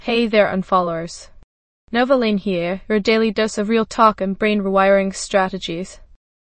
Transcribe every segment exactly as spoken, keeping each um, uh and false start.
Hey there, unfollowers. Nova Lane here, your daily dose of real talk and brain rewiring strategies.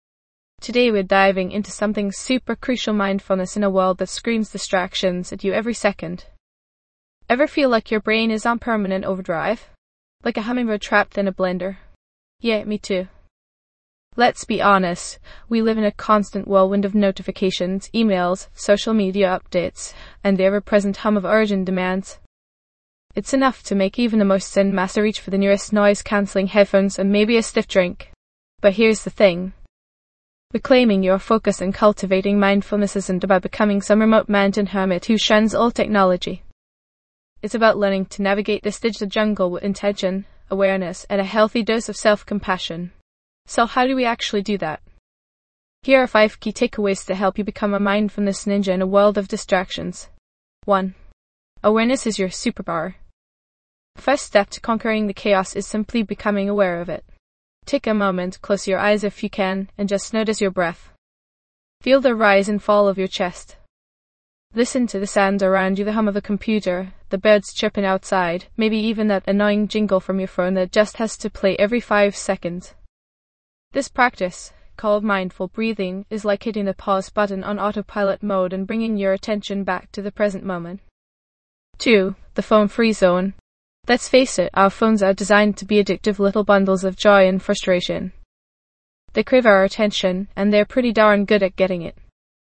Today we're diving into something super crucial: mindfulness in a world that screams distractions at you every second. Ever feel like your brain is on permanent overdrive? Like a hummingbird trapped in a blender? Yeah, me too. Let's be honest, we live in a constant whirlwind of notifications, emails, social media updates, and the ever-present hum of urgent demands. It's enough to make even the most zen master reach for the nearest noise-cancelling headphones and maybe a stiff drink. But here's the thing. Reclaiming your focus and cultivating mindfulness isn't about becoming some remote mountain hermit who shuns all technology. It's about learning to navigate this digital jungle with intention, awareness, and a healthy dose of self-compassion. So how do we actually do that? Here are five key takeaways to help you become a mindfulness ninja in a world of distractions. one. Awareness is your superpower. First step to conquering the chaos is simply becoming aware of it. Take a moment, close your eyes if you can, and just notice your breath. Feel the rise and fall of your chest. Listen to the sound around you, the hum of a computer, the birds chirping outside, maybe even that annoying jingle from your phone that just has to play every five seconds. This practice, called mindful breathing, is like hitting the pause button on autopilot mode and bringing your attention back to the present moment. two. The phone-free zone. Let's face it, our phones are designed to be addictive little bundles of joy and frustration. They crave our attention, and they're pretty darn good at getting it.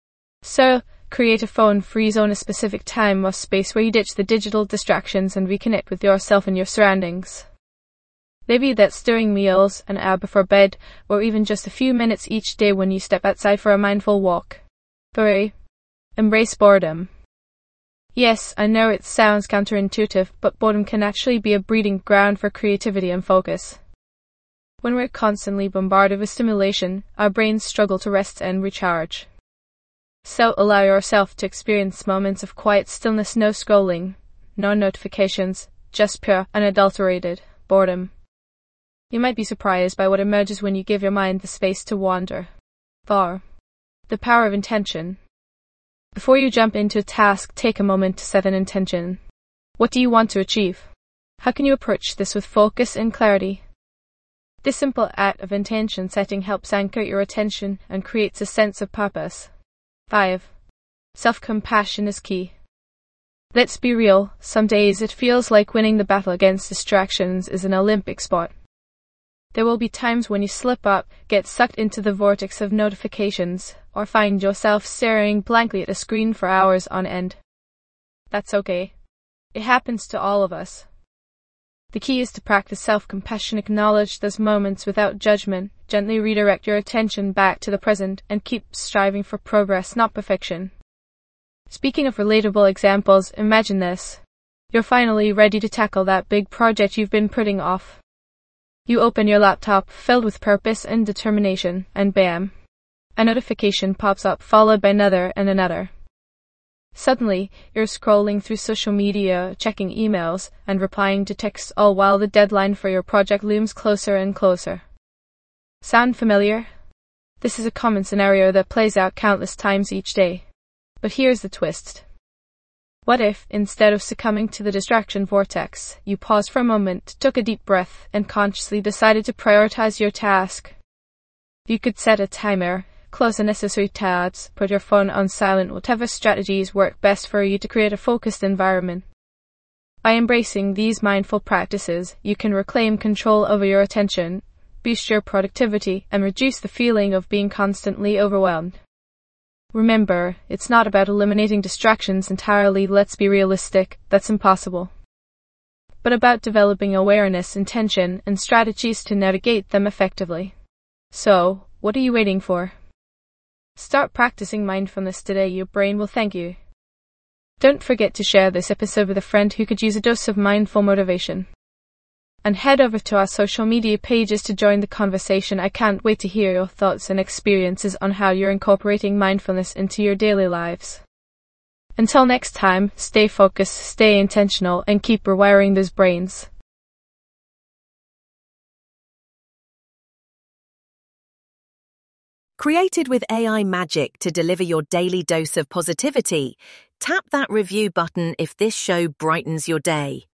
So, create a phone-free zone, a specific time or space where you ditch the digital distractions and reconnect with yourself and your surroundings. Maybe that's during meals, an hour before bed, or even just a few minutes each day when you step outside for a mindful walk. three. Embrace boredom. Yes, I know it sounds counterintuitive, but boredom can actually be a breeding ground for creativity and focus. When we're constantly bombarded with stimulation, our brains struggle to rest and recharge. So allow yourself to experience moments of quiet stillness, no scrolling, no notifications, just pure, unadulterated boredom. You might be surprised by what emerges when you give your mind the space to wander. four. The power of intention. Before you jump into a task, take a moment to set an intention. What do you want to achieve? How can you approach this with focus and clarity? This simple act of intention setting helps anchor your attention and creates a sense of purpose. five. Self-compassion is key. Let's be real, some days it feels like winning the battle against distractions is an Olympic sport. There will be times when you slip up, get sucked into the vortex of notifications, or find yourself staring blankly at a screen for hours on end. That's okay. It happens to all of us. The key is to practice self-compassion, acknowledge those moments without judgment, gently redirect your attention back to the present, and keep striving for progress, not perfection. Speaking of relatable examples, imagine this. You're finally ready to tackle that big project you've been putting off. You open your laptop, filled with purpose and determination, and bam! A notification pops up, followed by another and another. Suddenly, you're scrolling through social media, checking emails, and replying to texts, all while the deadline for your project looms closer and closer. Sound familiar? This is a common scenario that plays out countless times each day. But here's the twist. What if, instead of succumbing to the distraction vortex, you paused for a moment, took a deep breath, and consciously decided to prioritize your task? You could set a timer, close unnecessary tabs, put your phone on silent, whatever strategies work best for you to create a focused environment. By embracing these mindful practices, you can reclaim control over your attention, boost your productivity, and reduce the feeling of being constantly overwhelmed. Remember, it's not about eliminating distractions entirely. Let's be realistic, that's impossible. But about developing awareness, intention, and strategies to navigate them effectively. So, what are you waiting for? Start practicing mindfulness today. Your brain will thank you. Don't forget to share this episode with a friend who could use a dose of mindful motivation. And head over to our social media pages to join the conversation. I can't wait to hear your thoughts and experiences on how you're incorporating mindfulness into your daily lives. Until next time, stay focused, stay intentional, and keep rewiring those brains. Created with A I magic to deliver your daily dose of positivity, tap that review button if this show brightens your day.